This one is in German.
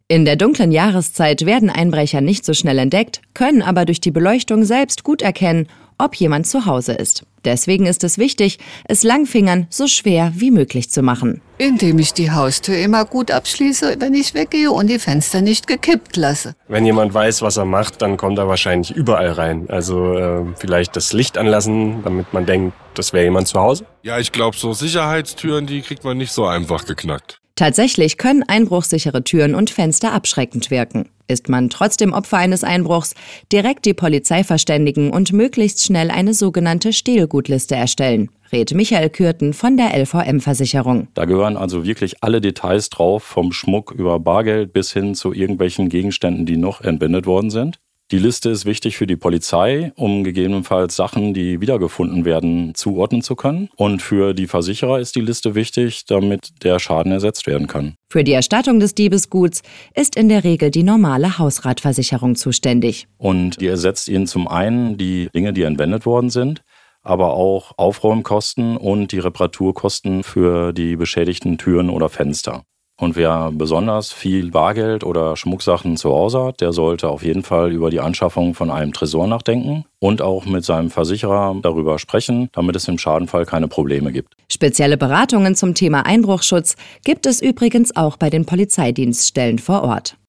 In der dunklen Jahreszeit werden Einbrecher nicht so schnell entdeckt, können aber durch die Beleuchtung selbst gut erkennen, ob jemand zu Hause ist. Deswegen ist es wichtig, es Langfingern so schwer wie möglich zu machen. Indem ich die Haustür immer gut abschließe, wenn ich weggehe und die Fenster nicht gekippt lasse. Wenn jemand weiß, was er macht, dann kommt er wahrscheinlich überall rein. Also vielleicht das Licht anlassen, damit man denkt, das wäre jemand zu Hause. Ja, ich glaube, so Sicherheitstüren, die kriegt man nicht so einfach geknackt. Tatsächlich können einbruchsichere Türen und Fenster abschreckend wirken. Ist man trotzdem Opfer eines Einbruchs, direkt die Polizei verständigen und möglichst schnell eine sogenannte Stehlgutliste erstellen, rät Michael Kürten von der LVM-Versicherung. Da gehören also wirklich alle Details drauf, vom Schmuck über Bargeld bis hin zu irgendwelchen Gegenständen, die noch entwendet worden sind. Die Liste ist wichtig für die Polizei, um gegebenenfalls Sachen, die wiedergefunden werden, zuordnen zu können. Und für die Versicherer ist die Liste wichtig, damit der Schaden ersetzt werden kann. Für die Erstattung des Diebesguts ist in der Regel die normale Hausratversicherung zuständig. Und die ersetzt ihnen zum einen die Dinge, die entwendet worden sind, aber auch Aufräumkosten und die Reparaturkosten für die beschädigten Türen oder Fenster. Und wer besonders viel Bargeld oder Schmucksachen zu Hause hat, der sollte auf jeden Fall über die Anschaffung von einem Tresor nachdenken und auch mit seinem Versicherer darüber sprechen, damit es im Schadenfall keine Probleme gibt. Spezielle Beratungen zum Thema Einbruchschutz gibt es übrigens auch bei den Polizeidienststellen vor Ort.